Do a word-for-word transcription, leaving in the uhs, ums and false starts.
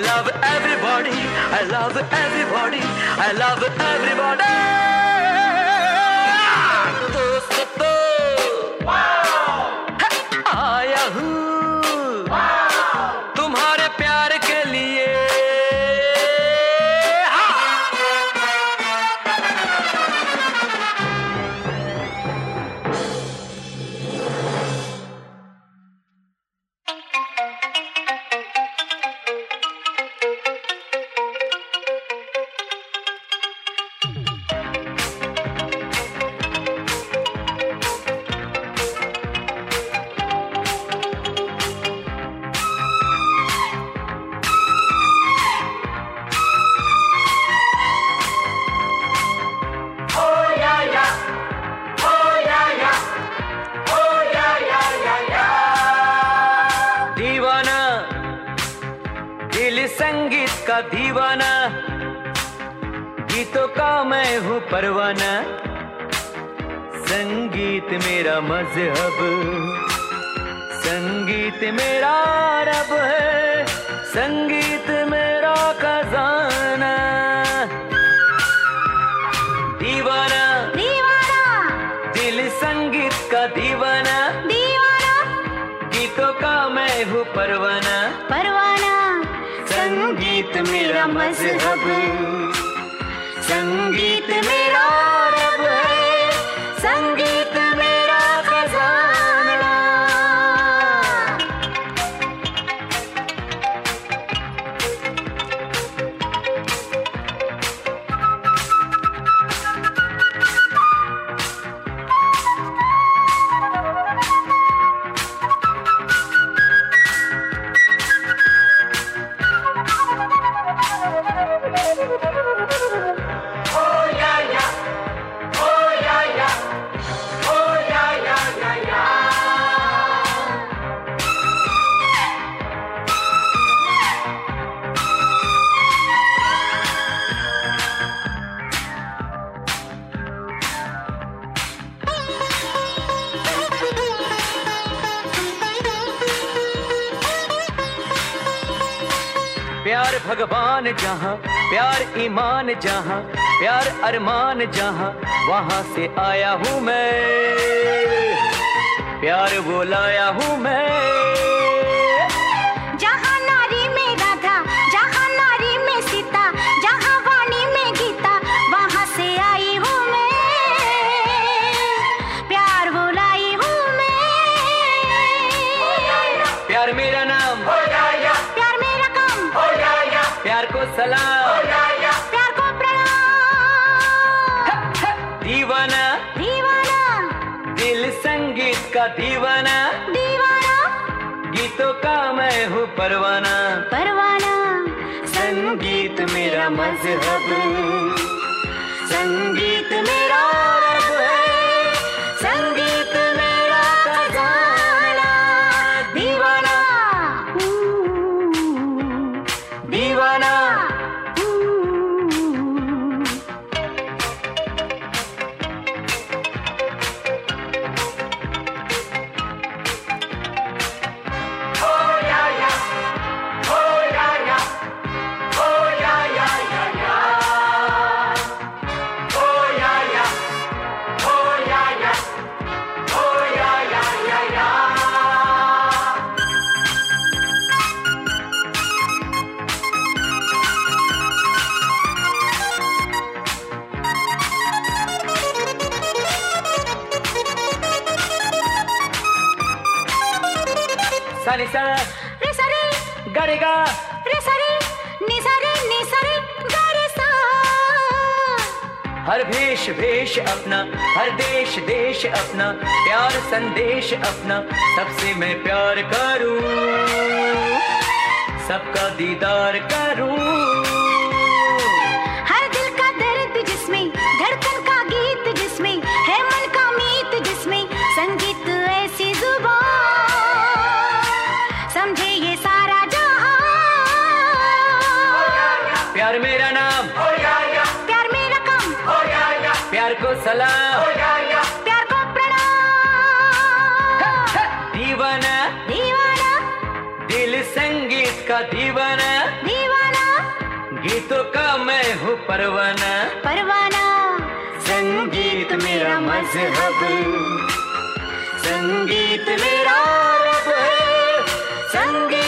love everybody, I love everybody, I love everybody. दोस्तों आया हूँ तुम्हारे प्यार के लिए। संगीत का दीवाना, गीतों का मैं हूँ परवाना। संगीत मेरा मजहब, संगीत मेरा रब है, संगीत मेरा खजाना। दीवाना दीवाना दिल संगीत का दीवाना, दीवाना गीतों का मैं हूँ परवाना। परवाना संगीत मेरा मजहब, संगीत मेरा रब है, संगीत मेरा खजाना। प्यार भगवान जहाँ, प्यार ईमान जहाँ, प्यार अरमान जहाँ, वहाँ से आया हूँ मैं। प्यार वो लाया हूँ मैं। जहाँ नारी में राधा, जहाँ नारी में सीता, जहाँ वाणी में गीता, वहाँ से आई हूँ मैं। प्यार वो लाई हूँ मैं। प्यार मेरा नाम, प्यार मेरा काम, प्यार को सलाम, प्यार को प्रणाम। दीवाना दीवाना दिल संगीत का दीवाना, दीवाना गीतों का मैं हूँ परवाना। परवाना संगीत मेरा मजहब, संगीत मेरा रब है, संगीत मेरा खजाना। दीवाना दीवाना सनी सा रे सरे गड़ेगा रे सरे नि सरे नि सरे गा रे सा। हर भेष भेष अपना, हर देश देश अपना, प्यार संदेश अपना, सबसे मैं प्यार करूं, सबका दीदार करूं। हर दिल का दर्द जिसमें, धड़कन का गीत जिसमें, है मन का मीत जिसमें, संगीत ऐसी जुबान समझे ये सारा जहां। प्यार मेरा नाम, प्यार मेरा काम, प्यार को सलाम, प्यार को प्रणाम। दीवाना दीवाना दिल संगीत का दीवाना, दीवाना गीतों का मैं हूँ परवाना, परवाना। संगीत मेरा मजहब, संगीत मेरा रब है, संगीत